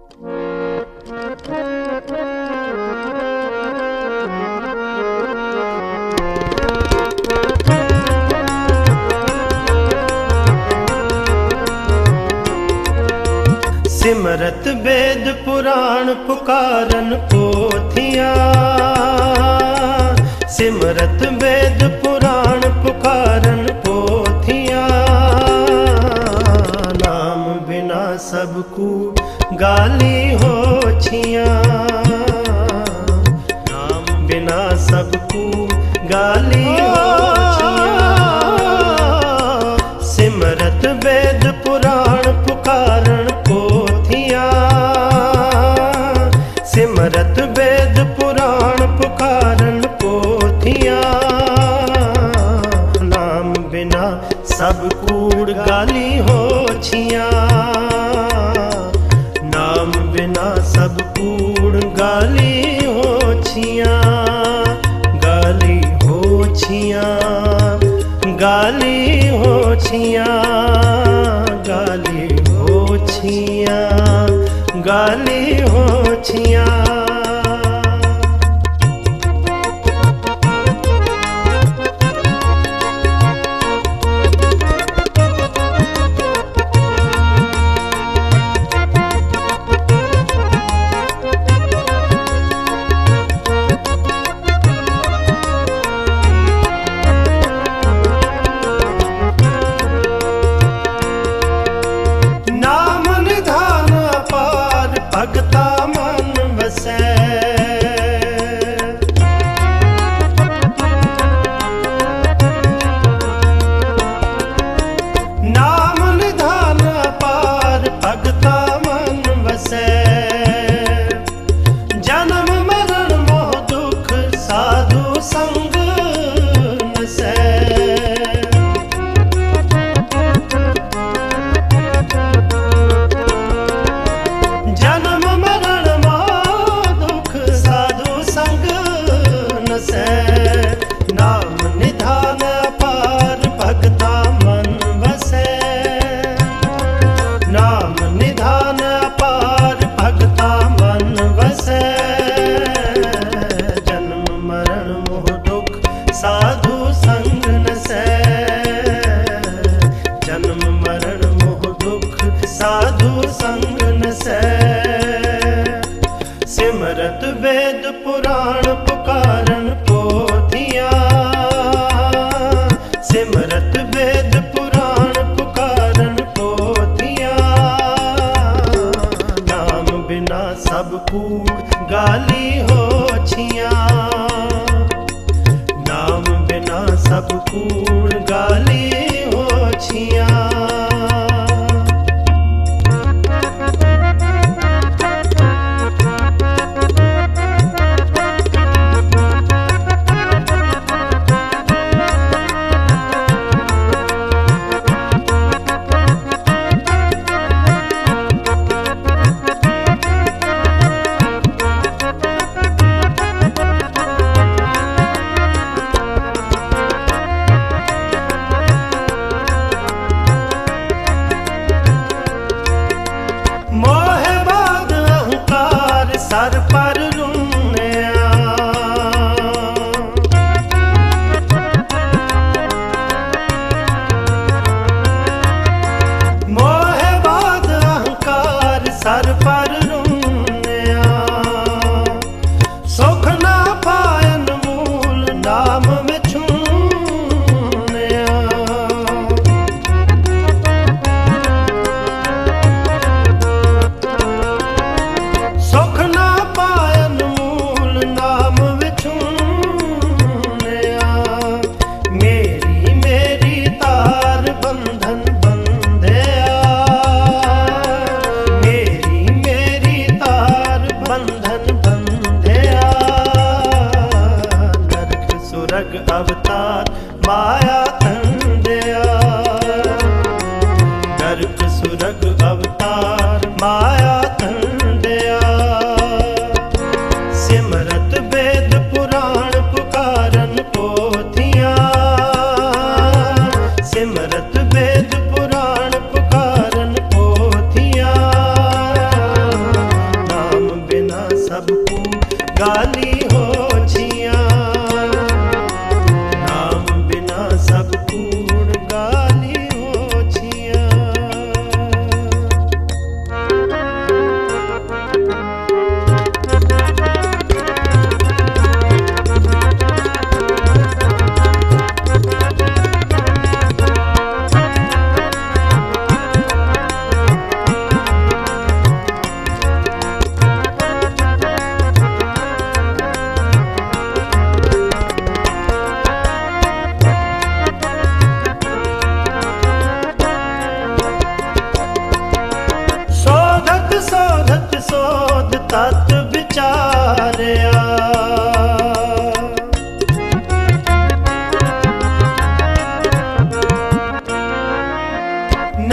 सिमरत वेद पुराण पुकारन पोथियां, सिमरत वेद पुराण पुकारन पोथियां। नाम बिना सबको गाली हो छियां, नाम बिना सबको गाली हो छियां। सिमरत वेद पुराण पुकारन पोथियां, सिमरत वेद पुराण पुकारन पोथियां। नाम बिना सब कूड़ गाली हो छियां, नाम बिना सब कूड़ गाली हो छियां। गाली हो छियां, गाली हो छियां, गाली हो छियां, गाली हो छियां। भगता मन वसै, नाम निधान पार भगता मन वसै। जन्म मरण मोह दुख साधु संग नसै। जन्म मरण मोह दुख साधु संग नसै। नाम निधान पार भगता मन वसै, नाम निधान पार भगता मन वसै। जन्म मरण मोह दुख साधु संग नसै, जन्म मरण मोह दुख साधु संग नसै। सिमरत वेद पुराण पुकारन पोथियां, सिमरत वेद पुराण पुकारन पोथियां। नाम बिना सबको गाली हो छियां, नाम बिना सबको गाली हो छियां। सर पर रुनिया, मोह बाद अहंकार सर पर रुनिया। सुख ना पायन मूल नाम में छूनिया। सुख ना पा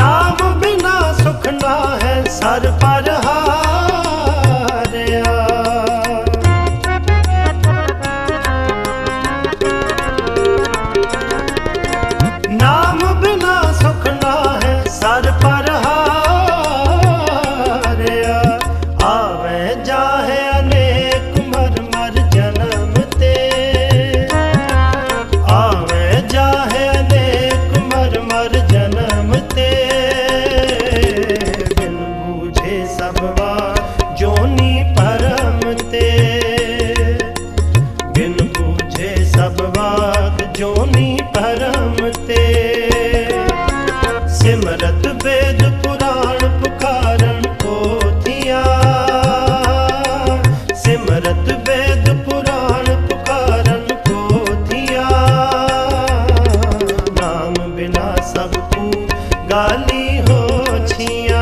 नाम बिना सुख ना है सर पर हारिया। नाम बिना सुख ना है सर पर हारिया। आवे जाहे अनेक मर मर जन्म ते, आवे जाहे अनेक मर मर जन्म ते। बिन बूझे सब बार जोनी परम ते, बिन बूझे सब बात जोनी परम ते। सिमरत वेद पुराण पुकारन पोथिया, सिमरत वेद पुराण पुकारन पोथिया। नाम बिना सबको गाली हो छिया,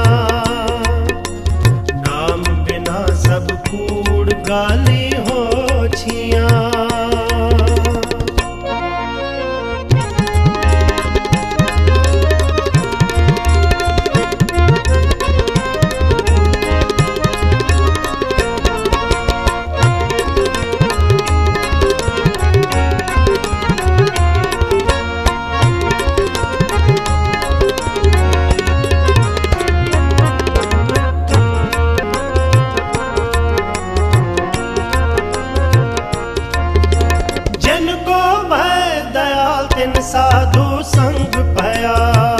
नाम बिना सब कूड़ गाली हो छिया। जिनको भय दयाल तिन साधु संग पया,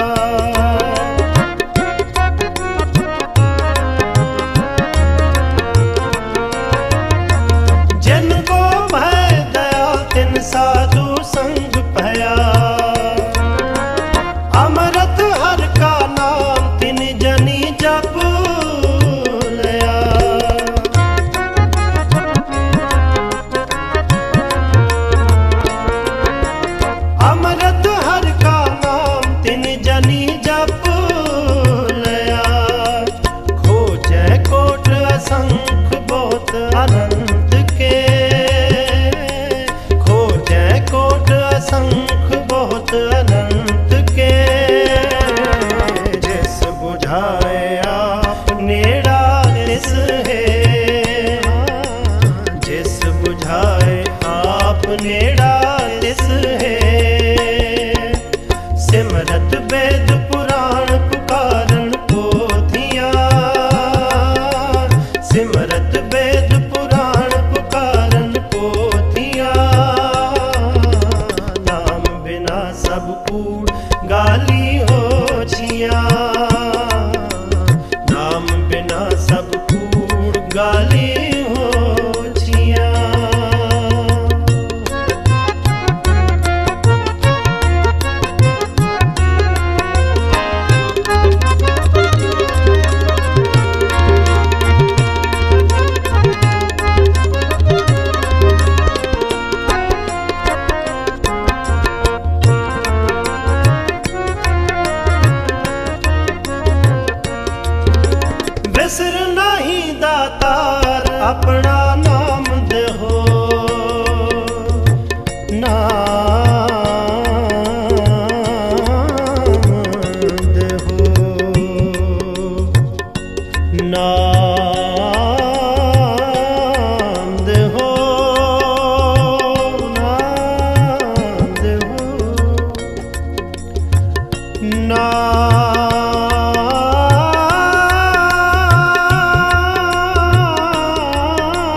जिनको भय दयाल तिन साधु संग पया। अमृत हर का नाम तिन जनी जप लया। अमृत हर का नाम तिन जनी जप लया। खोजै कोट असंख बहुत अनंत के, खोजै कोट असंख बहुत अनंत के। जिस बुझाए आप नेड़ा तिस है, जिस बुझाए आप नेड़ा तिस है। सिमरत वेद पुराण पुकारन पोथिया, सिमरत वेद पुराण पुकारन पोथिया। नाम बिना सब कूड़ गाली हो छिया, नाम बिना सब कूड़ गाली हो छिया। बिसर नहीं दातार अपना नाम देहो, नाम देहो, नाम देहो, नाम देहो, नाम